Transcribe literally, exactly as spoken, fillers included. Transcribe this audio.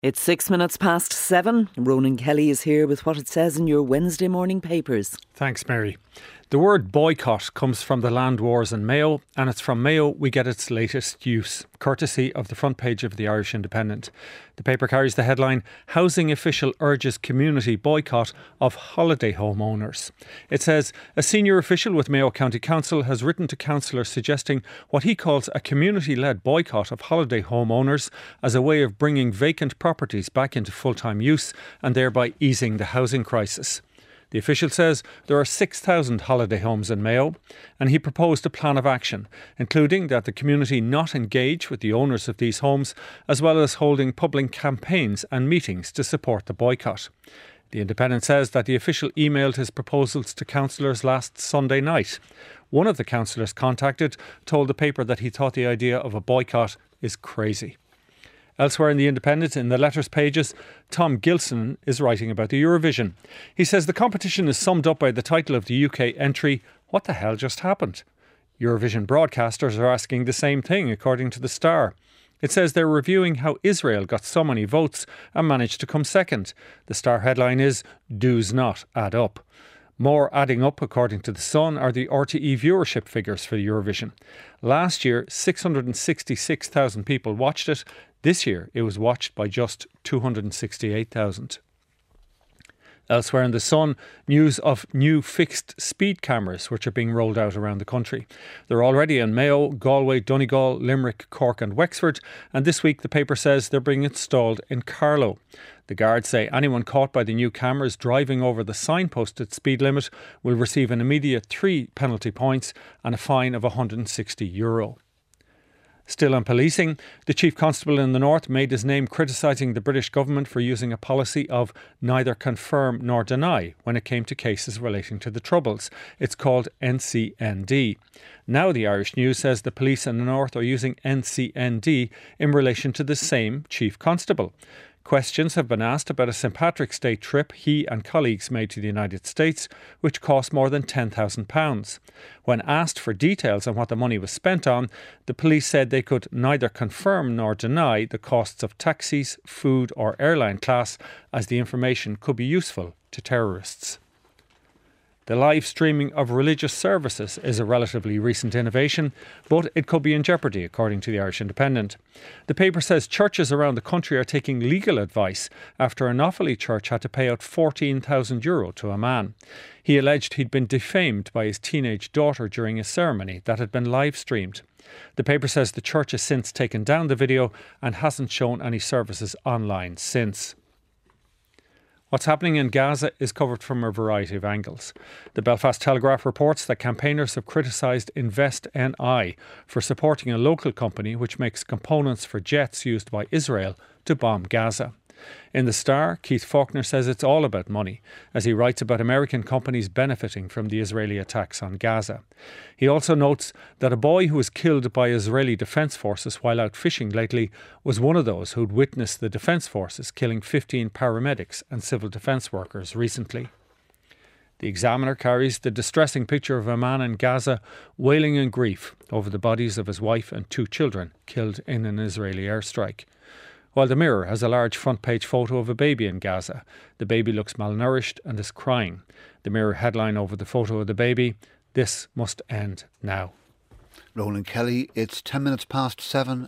It's six minutes past seven. Ronan Kelly is here with what it says in your Wednesday morning papers. Thanks, Mary. The word boycott comes from the land wars in Mayo, and it's from Mayo we get its latest use, courtesy of the front page of the Irish Independent. The paper carries the headline, Housing Official Urges Community Boycott of Holiday Home Owners. It says, a senior official with Mayo County Council has written to councillors suggesting what he calls a community-led boycott of holiday home owners as a way of bringing vacant properties back into full-time use and thereby easing the housing crisis. The official says there are six thousand holiday homes in Mayo, and he proposed a plan of action, including that the community not engage with the owners of these homes, as well as holding public campaigns and meetings to support the boycott. The Independent says that the official emailed his proposals to councillors last Sunday night. One of the councillors contacted told the paper that he thought the idea of a boycott is crazy. Elsewhere in the Independent, in the letters pages, Tom Gilson is writing about the Eurovision. He says the competition is summed up by the title of the U K entry, What the Hell Just Happened? Eurovision broadcasters are asking the same thing, according to the Star. It says they're reviewing how Israel got so many votes and managed to come second. The Star headline is, Do's Not Add Up. More adding up, according to The Sun, are the R T E viewership figures for Eurovision. Last year, six hundred sixty-six thousand people watched it. This year, it was watched by just two hundred sixty-eight thousand. Elsewhere in The Sun, news of new fixed speed cameras which are being rolled out around the country. They're already in Mayo, Galway, Donegal, Limerick, Cork and Wexford, and this week the paper says they're being installed in Carlow. The guards say anyone caught by the new cameras driving over the signposted speed limit will receive an immediate three penalty points and a fine of one hundred sixty euro. Still on policing, the Chief Constable in the North made his name criticising the British government for using a policy of neither confirm nor deny when it came to cases relating to the Troubles. It's called N C N D. Now the Irish News says the police in the North are using N C N D in relation to the same Chief Constable. Questions have been asked about a Saint Patrick's Day trip he and colleagues made to the United States, which cost more than ten thousand pounds. When asked for details on what the money was spent on, the police said they could neither confirm nor deny the costs of taxis, food or airline class, as the information could be useful to terrorists. The live streaming of religious services is a relatively recent innovation, but it could be in jeopardy, according to the Irish Independent. The paper says churches around the country are taking legal advice after an Offaly church had to pay out fourteen thousand euro to a man. He alleged he'd been defamed by his teenage daughter during a ceremony that had been live streamed. The paper says the church has since taken down the video and hasn't shown any services online since. What's happening in Gaza is covered from a variety of angles. The Belfast Telegraph reports that campaigners have criticised Invest N I for supporting a local company which makes components for jets used by Israel to bomb Gaza. In The Star, Keith Faulkner says it's all about money, as he writes about American companies benefiting from the Israeli attacks on Gaza. He also notes that a boy who was killed by Israeli Defence Forces while out fishing lately was one of those who'd witnessed the Defence Forces killing fifteen paramedics and civil defence workers recently. The Examiner carries the distressing picture of a man in Gaza wailing in grief over the bodies of his wife and two children killed in an Israeli airstrike. While the Mirror has a large front-page photo of a baby in Gaza. The baby looks malnourished and is crying. The Mirror headline over the photo of the baby, This must end now. Ronan Kelly, it's ten minutes past seven.